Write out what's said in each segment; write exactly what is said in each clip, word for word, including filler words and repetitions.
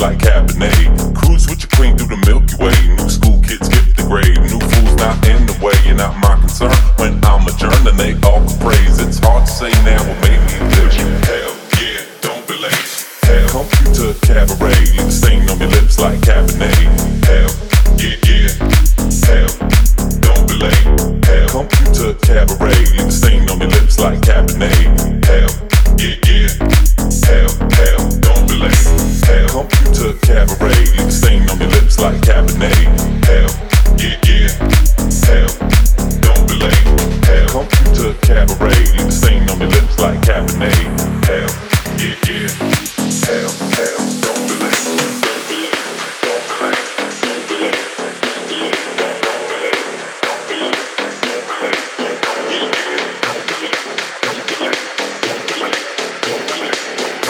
like Cabernet. Cruise with your queen through the Milky Way. New school kids skip the grade. New fools not in the way, and not my concern. When I'm adjourned and they all praise. It's hard to say now what made me live. Hell yeah, don't be late. Hell, computer cabaret. Leave a stain on your lips like Cabernet. Hell yeah, yeah. Hell, don't be late. Hell, computer cabaret. Leave a stain on your lips like Cabernet. Hell yeah, yeah. Hell, hell, don't be late. Hell, computer cabaret. Leave a stain on your lips like Cabernet. Hell yeah, yeah. Hell, don't be late. Hell, computer cabaret. Leave a stain on your lips like Cabernet. Hell yeah, yeah. Hell, hell, don't be late. Don't be late. Don't be late. Don't be late. Don't be late. Don't be late. Don't be late. Don't be late. Yeah, yeah. Don't be late. Don't be late. Don't be late. Don't be late.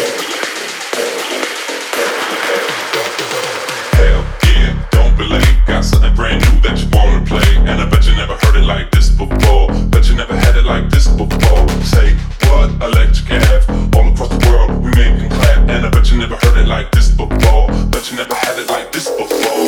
Hell yeah, don't be late. Got something brand new that you wanna play, and I bet you never heard it like this before. Bet you never had it like this before. Say what? Electric Ave. All across the world we make them clap, and I bet you never heard it like this before. Bet you never had it like this before.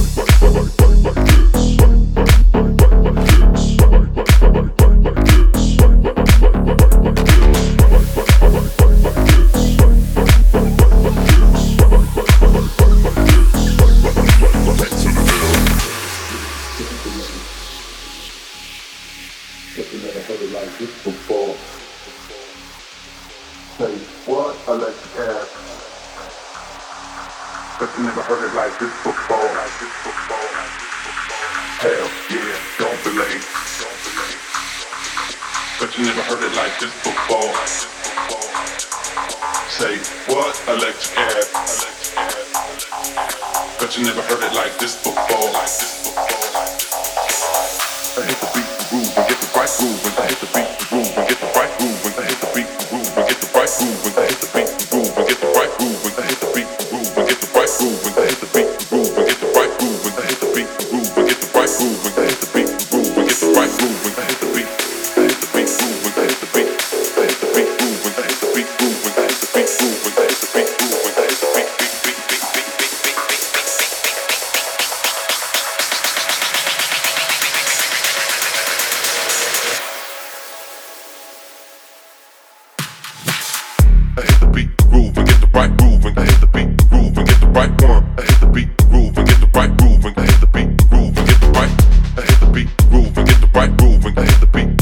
I hit the beat, the groove, and get the right groove. And I hit the beat, the groove, and get the right one. I hit the beat, the groove, and get the right groove. And I hit the beat, the groove, and get the right. I hit the beat, the groove, and get the right groove. And I hit the beat.